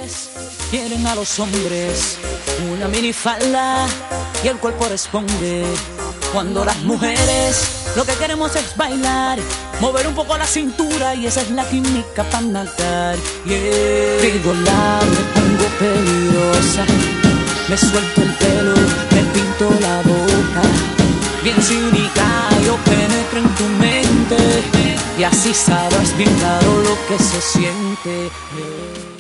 quieren a los hombres una minifalda y el cuerpo responde. Cuando las mujeres lo que queremos es bailar, mover un poco la cintura y esa es la química para matar. Digo la me pongo peligrosa, me suelto el pelo, me pinto la boca, bien cínica yo penetro en tu mente y así sabrás bien claro lo que se siente.